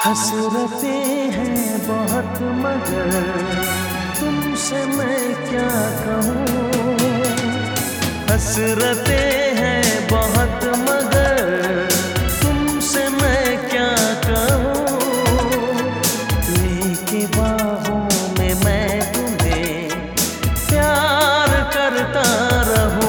हसरतें हैं बहुत मगर तुमसे मैं क्या कहूँ। हसरतें हैं बहुत मगर तुमसे मैं क्या कहूँ। लेके बाहों में मैं तुम्हें प्यार करता रहूँ।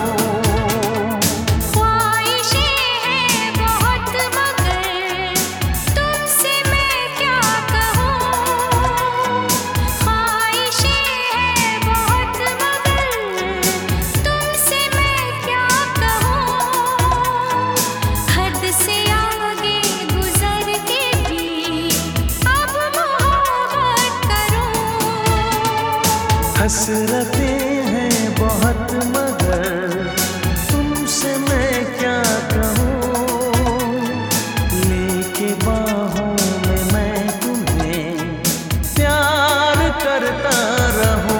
हसरतें हैं बहुत मगर तुमसे मैं क्या कहूँ। लेके बाहों में मैं तुम्हें प्यार करता रहूँ।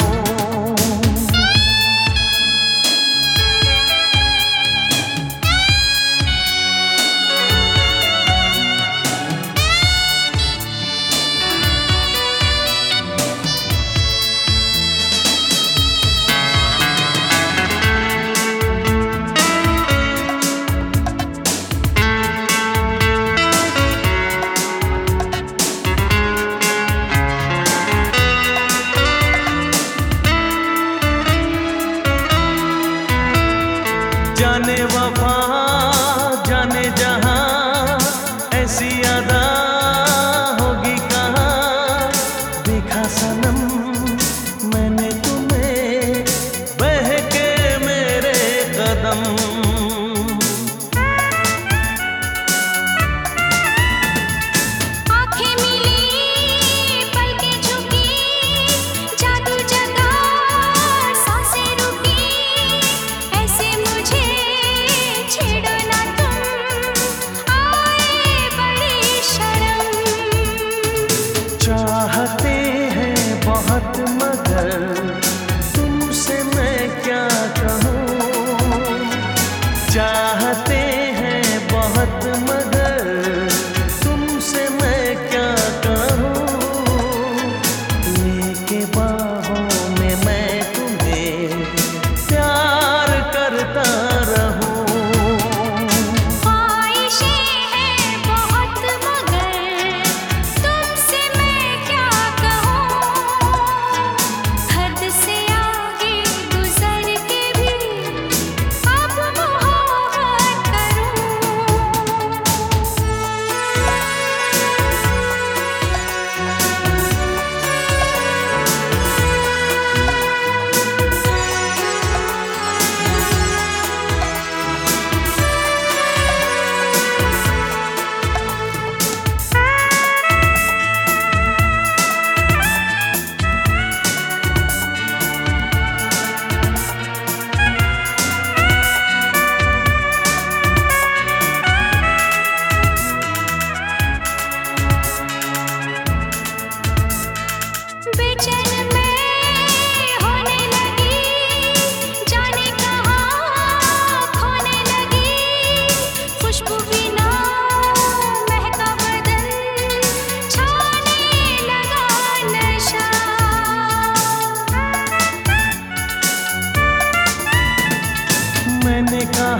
जाने वफा जाने जहां ऐसी अदा होगी कहाँ। देखा सनम मैंने तुम्हें बहके मेरे कदम। चाहते हैं बहुत मगर तुमसे मैं क्या कहूँ। चाहते हैं बहुत मगर तुमसे मैं क्या कहूँ। लेके बाहों में मैं तुम्हें प्यार करता रहूँ। मैंने कहा